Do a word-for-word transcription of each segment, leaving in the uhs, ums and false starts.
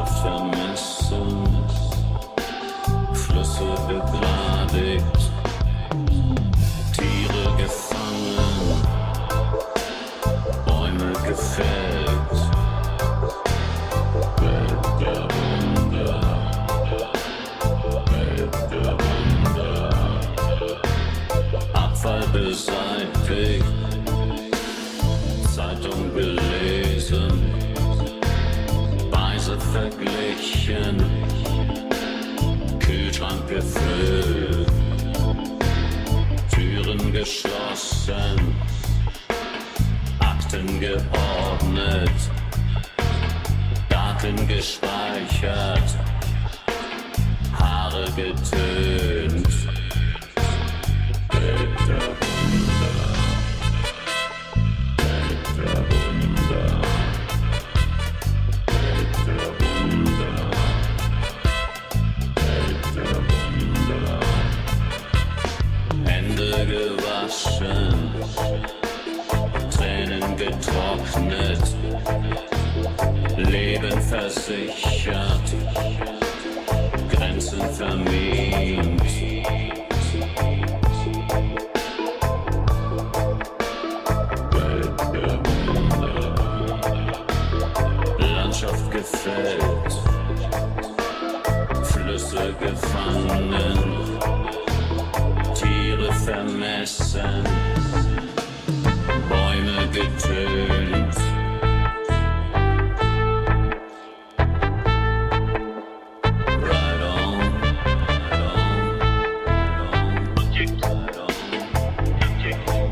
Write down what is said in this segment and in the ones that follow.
vermessen, Flüsse begradigt, Tiere gefangen, Bäume gefällt, Welt der Wunder, Welt der Wunder, Abfall beseitigt, Zeitung gelesen, Speise verglichen, Kühlschrank gefüllt, Türen geschlossen, Akten geordnet, Daten gespeichert, Haare getönt, Welt der Wunder, Welt der Wunder, Welt der Wunder, Welt der Wunder, Hände gewaschen, Tränen getrocknet, Leben versichert, Grenzen vermint. Welt der Wunder, Landschaft gefällt, Flüsse gefangen, Tiere vermessen, Bäume getönt. Right on, right on, right on, right on, right on.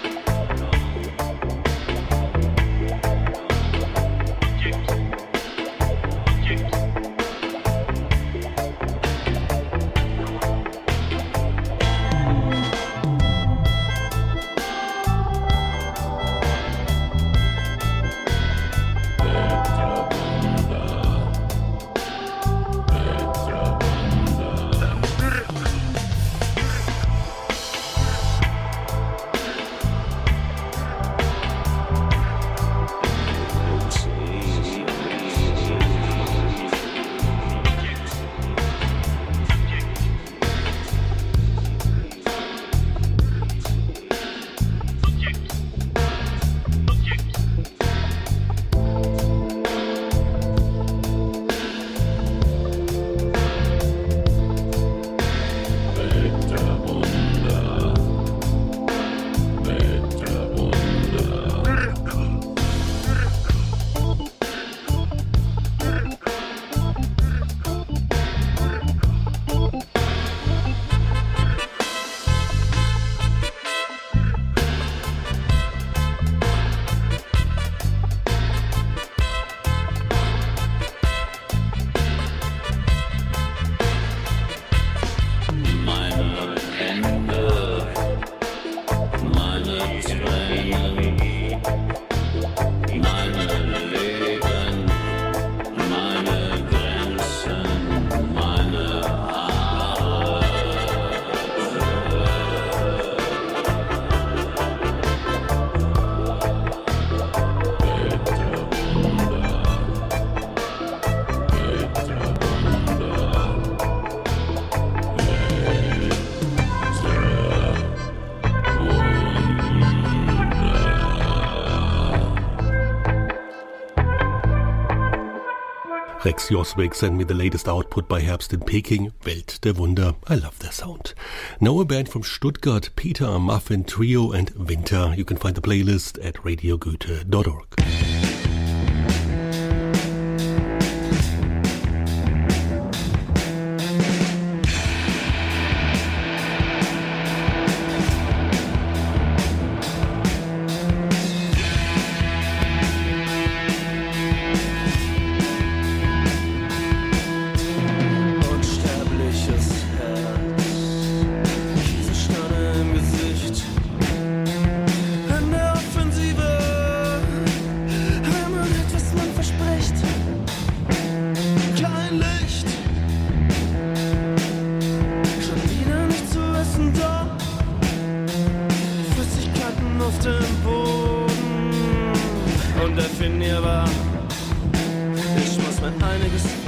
Rex Joswick sent me the latest output by Herbst in Peking, Welt der Wunder. I love their sound. Now a band from Stuttgart, Peter Muffin Trio and Winter. You can find the playlist at radio goethe dot org. In der Offensive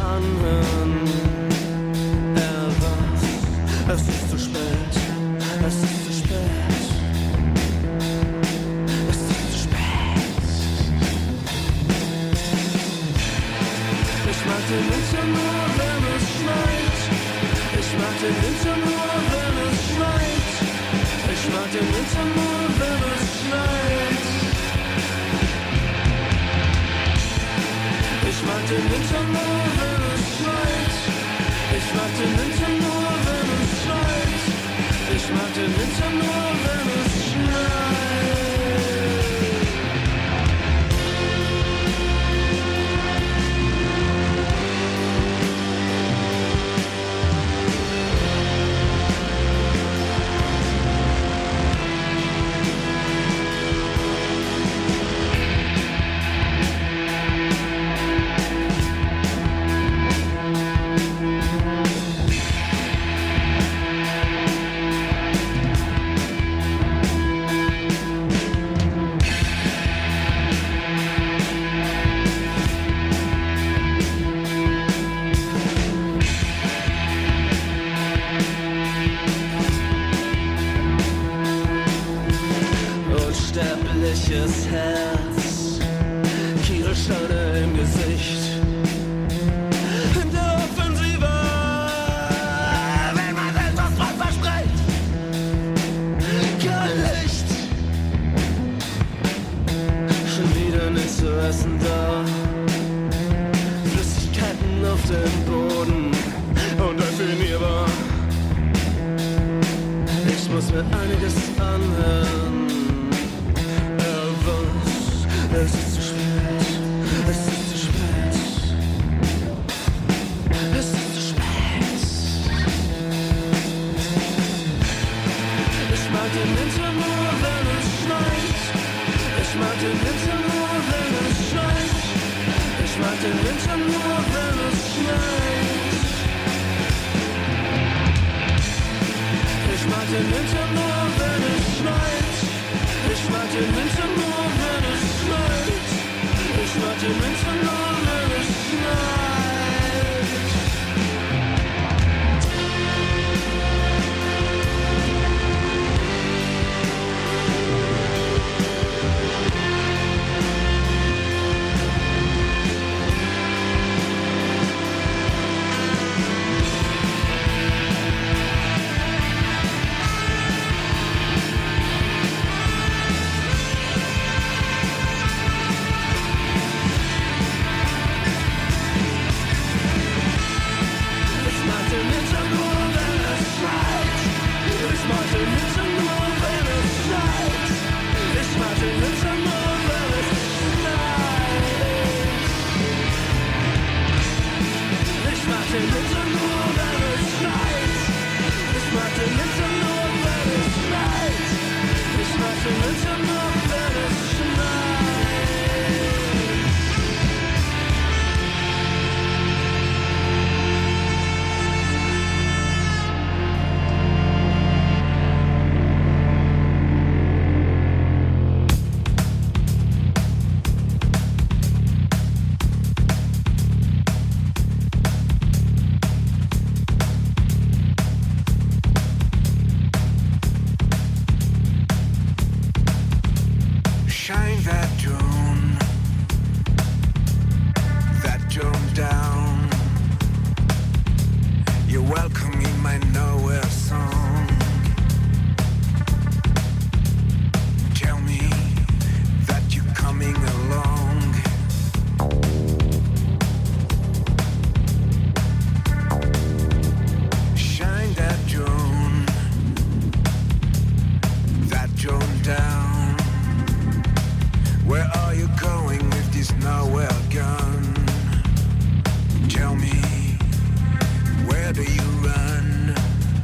anhören. Erwacht, es ist zu spät, es ist zu spät. Es ist zu spät. Ich mag den Winter nur, wenn es schneit. Ich mag den Winter nur, wenn es schneit. Ich mag den Winter nur, wenn es schneit. Ich mag den Winter nur, wenn es schneit. Ich mag den Winter nur, wenn es schneit. Ich mag den Winter nur, wenn es schneit. Unsterbliches Herz, Kielscheine im Gesicht. In der Offensive, wenn man etwas drauf verspricht, kein Licht. Schon wieder nichts zu essen da, Flüssigkeiten auf dem Boden, undefinierbar. Ich muss mir einiges anhören. Es ist zu spät, es ist zu spät, es ist zu spät. Ich mag den Winter nur, wenn es schneit. Ich mag den Winter nur, wenn es schneit. Ich mag den Winter nur, wenn es schneit. Ich mag den Winter nur, wenn es schneit. Ich mag den Winter nur, wenn es schneit. Ich mag den Winter nur, wenn es schneit. Where do you run?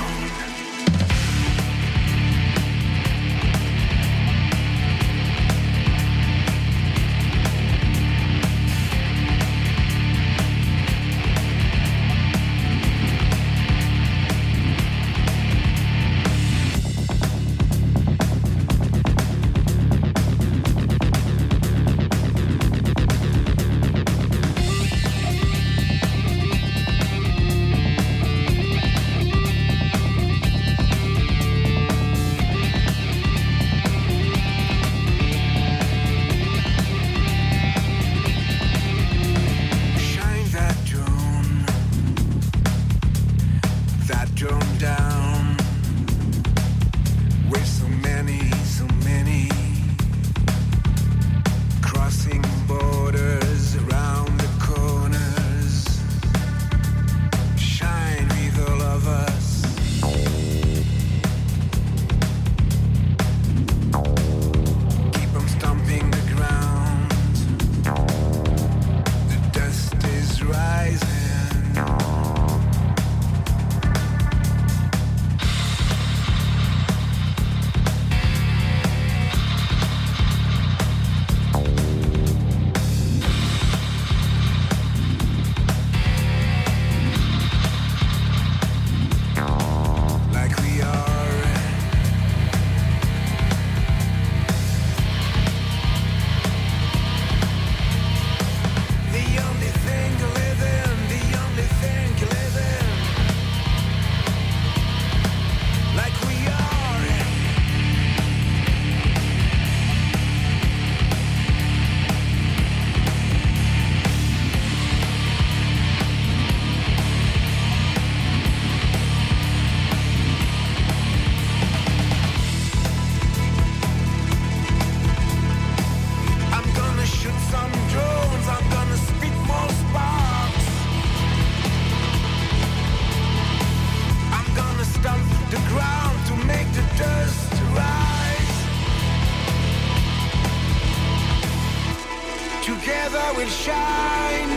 Together we'll shine.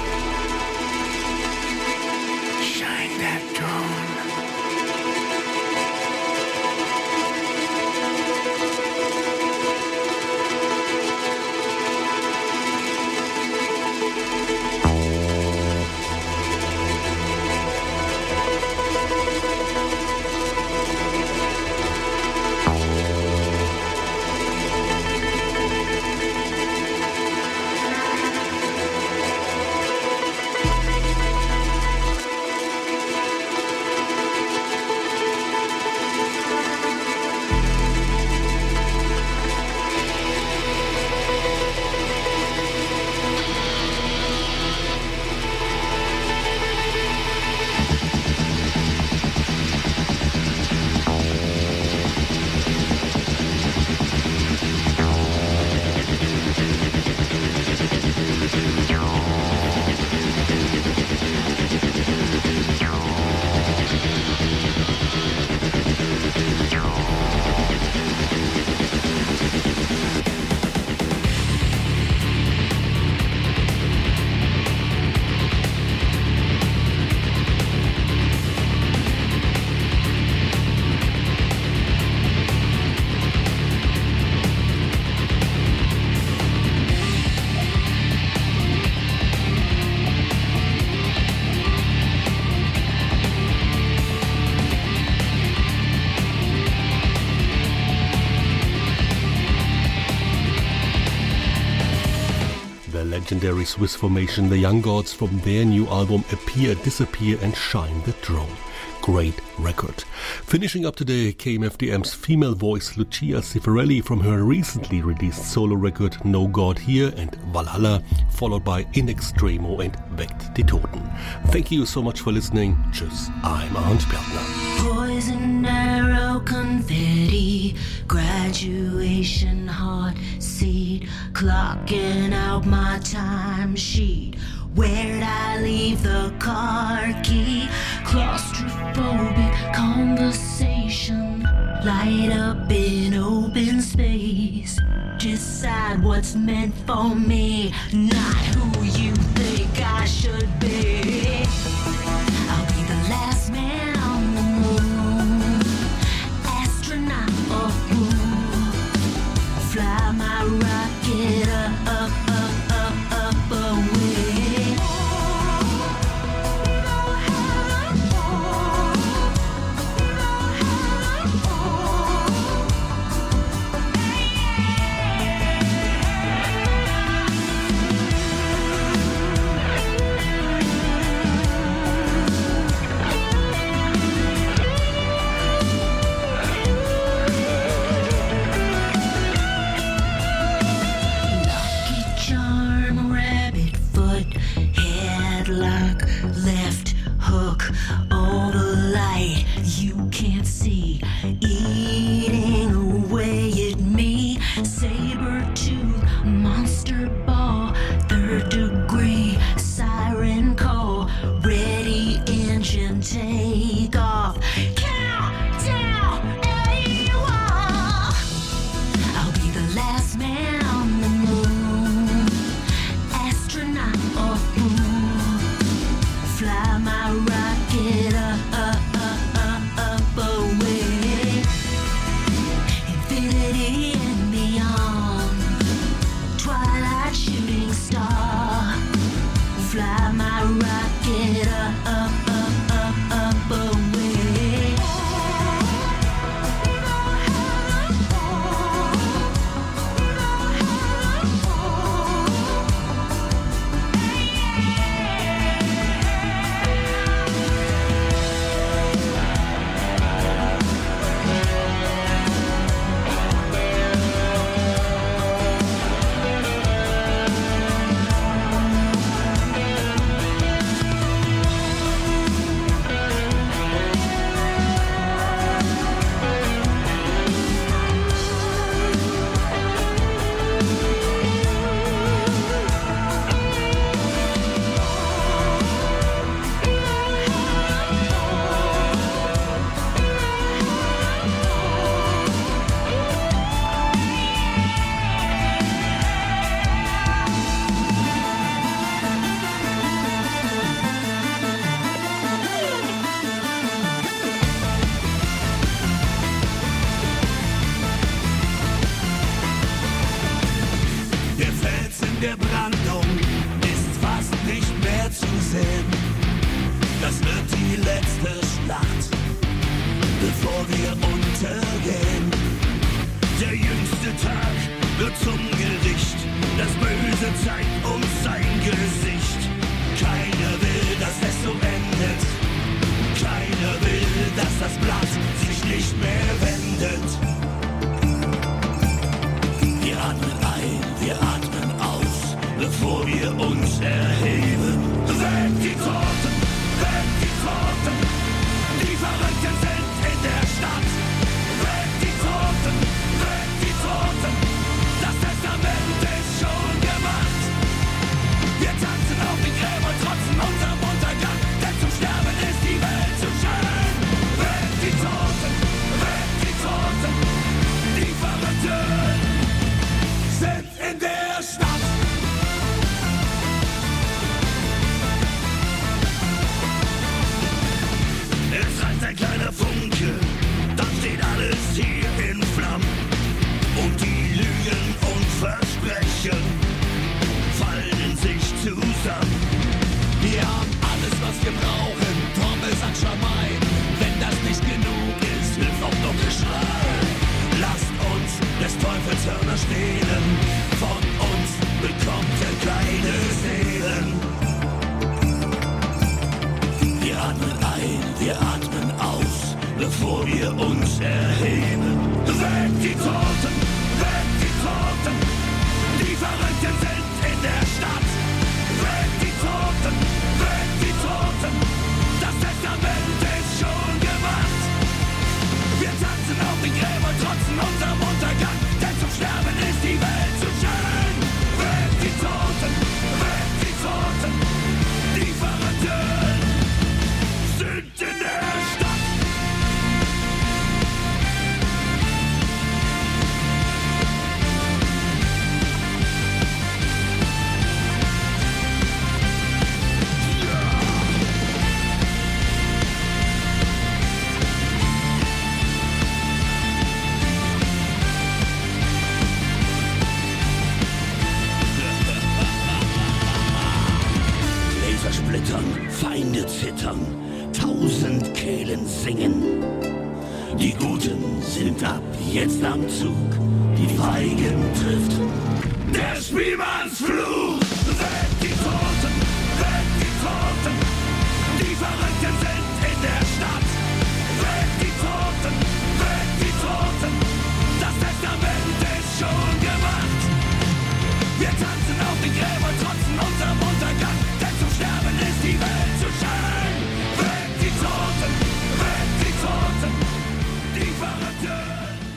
Shine that drone. Legendary Swiss formation, the Young Gods, from their new album Appear, Disappear and Shine the Drone. Great record. Finishing up today, K M F D M's female voice Lucia Cifarelli from her recently released solo record No God Here and Valhalla, followed by In Extremo and Weckt die Toten. Thank you so much for listening. Tschüss, I'm Arndt Bergner. Poison arrow, confetti, graduation hot seat, clocking out my time sheet. Where'd I leave the car key? Claustrophobic conversation, light up in open space. Decide what's meant for me, not who you think I should be. I'll be the last man on the moon. and take off. Countdown, anyone. I'll be the last man on the moon, astronaut or fool. Fly my rocket up, up, up, up, up away. Infinity and beyond. Twilight shooting star. Fly my rocket up, up, up, up, up away. Der Felsen der Brandung ist fast nicht mehr zu sehen. Das wird die letzte Schlacht, bevor wir untergehen. Der jüngste Tag wird zum Gericht. Das Böse zeigt uns sein Gesicht. Keiner will, dass es so endet. Keiner will, dass das Blatt sich nicht mehr wendet. Wir atmen ein, wir atmen aus, bevor wir uns erheben. Weg die Toten, weg die Toten, die Verrückten sind in der Stadt. Weg die Toten, weg die Toten, das Testament ist schon gemacht. Wir tanzen auf den Gräbern, trotzen unserem Untergang, denn zum Sterben ist die Welt zu schön. Weg die Toten, weg die Toten, die Verrückten sind in der Stadt. Es reißt ein kleiner Funke, dann steht alles hier in Flammen. Und die Lügen und Versprechen fallen in sich zusammen. Wir haben alles, was wir brauchen, Trommel, Sack, Schamai. Wenn das nicht genug ist, hilft auch noch Geschrei. Lasst uns des Teufels Hörner stehlen, von uns bekommt er keine Seelen. Wir atmen ein, wir atmen aus, bevor wir uns erheben. Weg die Toten, weg die Toten, die Verrückten sind in der Stadt. Weg die Toten, weg die Toten, das Testament ist schon gemacht. Wir tanzen auf den Gräbern, trotzen unserem Untergang, denn zum Sterben ist die Welt zu schön. Weg die Toten, weg die Toten, die Verrückten sind in der Stadt. Gläser splittern, Feinde zittern, tausend Kehlen singen. Die Guten sind ab jetzt am Zug, die Feigen trifft der Spielmannsfluch. Weg die Toten, weg die Toten, die Verrückten sind in der Stadt. Weg die Toten, weg die Toten, das Testament ist schon gemacht. Wir tanzen auf den Gräbern, trotzen unserem Untergang, denn zum Sterben ist die Welt zu schön. Weg die Toten, weg die Toten, die Verrückten.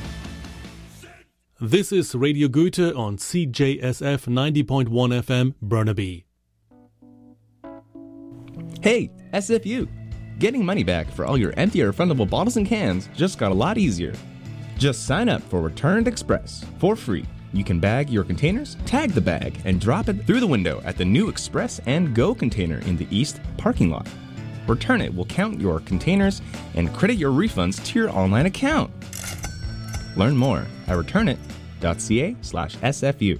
This is Radio Goethe on C J S F ninety point one F M, Burnaby. Hey, S F U! Getting money back for all your empty or refundable bottles and cans just got a lot easier. Just sign up for Returned Express for free. You can bag your containers, tag the bag, and drop it through the window at the new Express and Go container in the East parking lot. Return It will count your containers and credit your refunds to your online account. Learn more at returnit.ca slash SFU.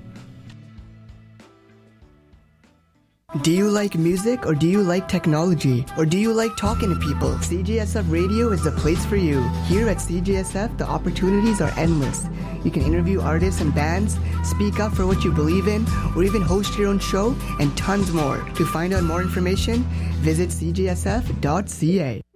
Do you like music, or do you like technology, or do you like talking to people? C J S F Radio is the place for you. Here at C J S F, the opportunities are endless. You can interview artists and bands, speak up for what you believe in, or even host your own show, and tons more. To find out more information, visit c j s f dot c a.